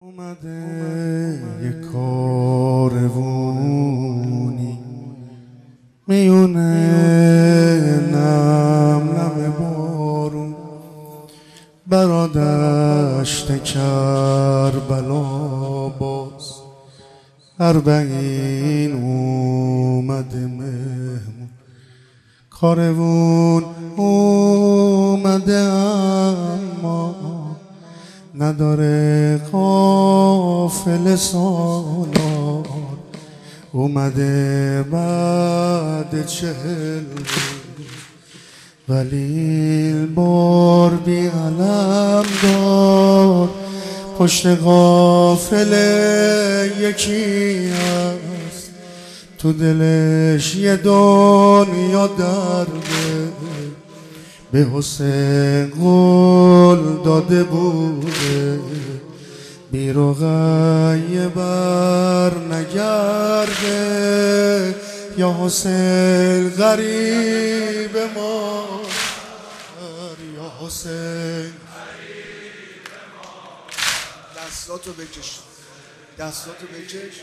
اومده یه کاروونی میونه نم نم بارون برا دشت کربلا باز اربعین اومده مهمون کاروون اومده اما نداره قافله سالار اومده بعد 40 ولی بار بی علم دار پشت قافله یکی هست تو دلش یه دنیا درده به حسین قول داده بوده بی رقیه بر نگرده یا حسین غریب ما یا حسین دستاتو بکش دستاتو بکش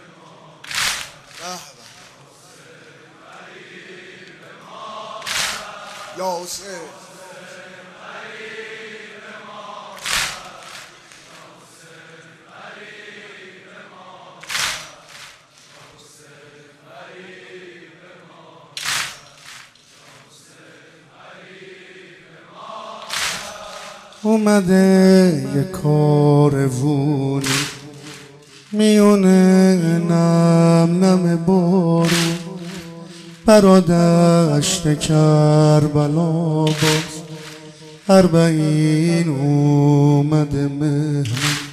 یا حسین اومده یه کاروونی میونه نم نم بارون برا دشت کربلا باز اربعین اومده مهمون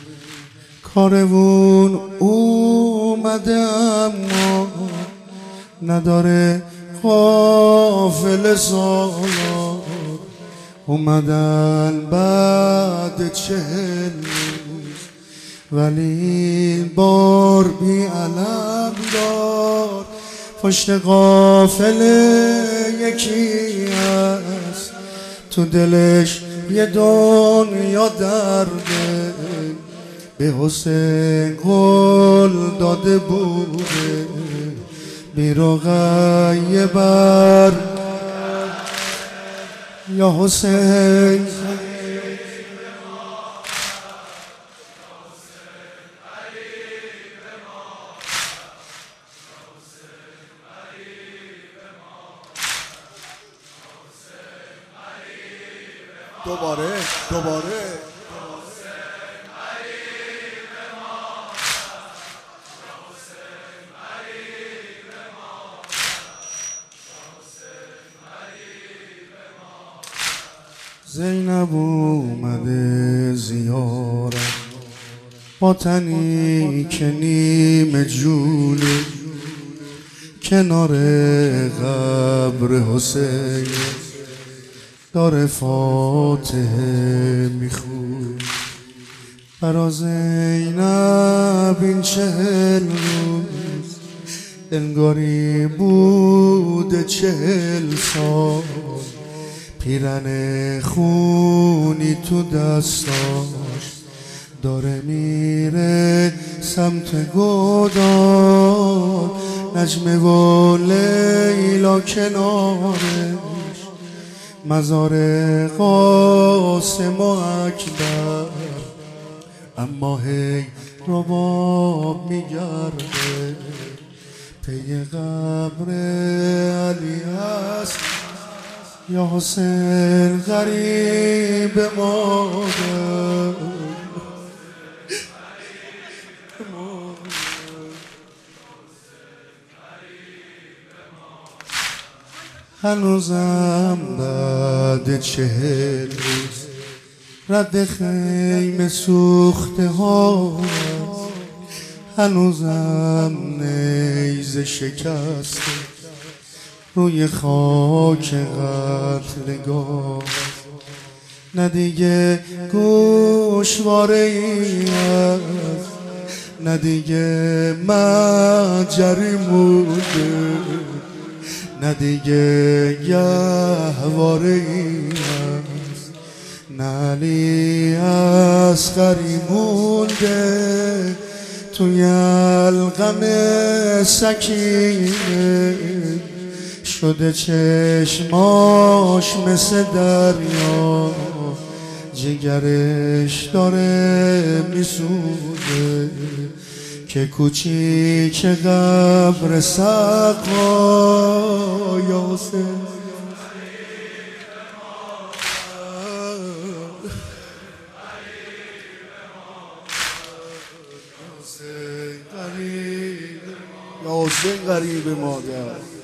کاروون اومده اما نداره قافله سالار اومدن بعد 40 ولی بار بی علم دار پشت قافله یکی هست تو دلش یه دنیا درده به حسین قول داده بوده بی رقیه بر یا حسین دوباره زینب اومده زیارت با تنی که نیمه جوله کنار قبر حسین داره فاتحه میخون برا زینب این 40 روز انگاری بوده 40 سال پیرن خونی تو دستاش داره میره سمت گودال نجمه و لیلا کنارش مزار قاسم و اکبر اما هی رباب میگرده پی قبر علی هست یا حسین غریب مادر هنوزم بعد 40 روز رد خیمه سوخته ها هنوزم نیزه شکسته روی خاک قتلگاه نه دیگه گوشواره ای هست نه دیگه مجری مونده نه دیگه گهواره ای هست علی اصغری مونده توی القم سکینه، شده چشماش مثل دریا، جگرش داره میسوزه، که کوچیک قبر سقا یا حسین. یا حسین غریب مادر